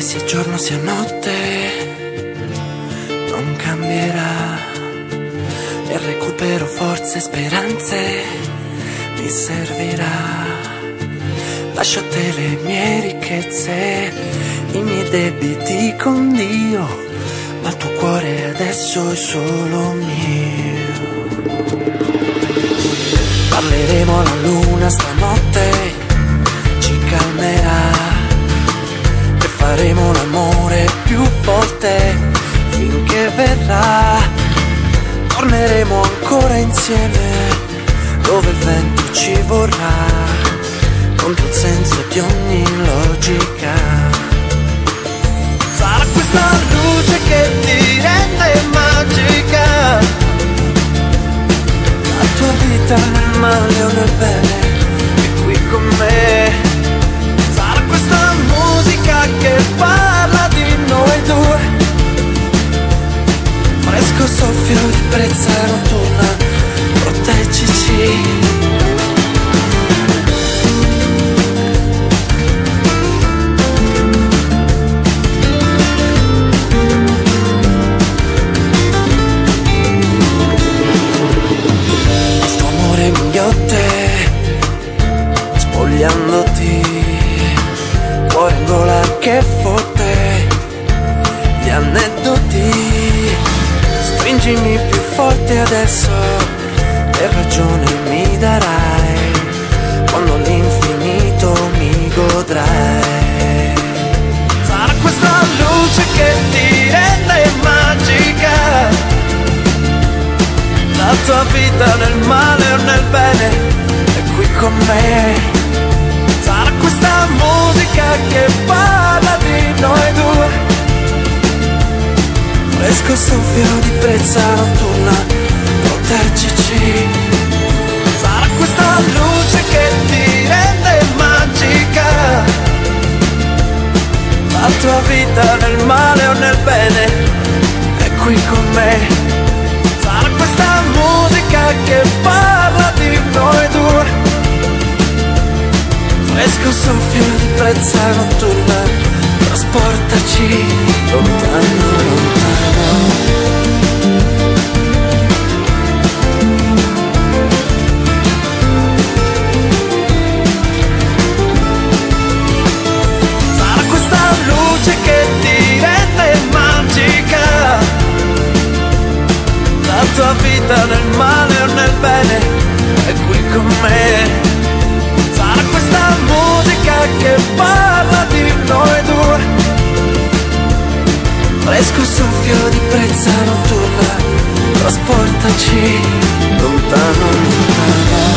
sia giorno sia notte, non cambierà. E recupero forze e speranze, mi servirà. Lascio a te le mie ricchezze, i miei debiti con Dio, ma il tuo cuore adesso è solo mio. Parleremo alla luna stanotte, ci calmerà, e faremo l'amore più forte finché verrà. Torneremo ancora insieme dove il vento ci vorrà, contro il senso di ogni logica. Sarà questa luce che ti rende magica, la tua vita nel male o nel bene è qui con me. Sarà questa musica che parla di noi due, fresco soffio di brezza notturna, proteggici. Il tuo amore minghiotto, spogliandoti, cuore in gola che fotte gli aneddoti. Stringimi più forte adesso, che ragione mi darai quando l'infinito mi godrai. Sarà questa luce che ti rende magica, la tua vita nel male o nel bene è qui con me. Sarà questa musica che parla di noi due, fresco soffio di brezza notturna, proteggici. Sarà questa luce che ti rende magica, la tua vita nel male o nel bene è qui con me. Sarà questa musica che parla di noi due, fresco soffio di brezza notturna, trasportaci lontano, lontano. Sarà questa luce che ti rende magica, la tua vita nel male o nel bene è qui con me. Sarà questa musica che parla di noi due, fresco soffio di brezza notturna, trasportaci lontano, lontano.